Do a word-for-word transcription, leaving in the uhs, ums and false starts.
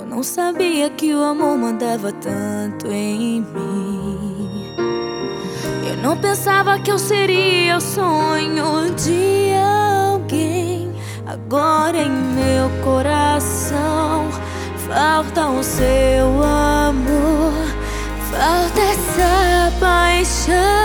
não sabia que o amor mandava tanto em mim. Eu não pensava que eu seria o sonho de alguém. Agora em meu coração falta o seu amor, falta essa paixão.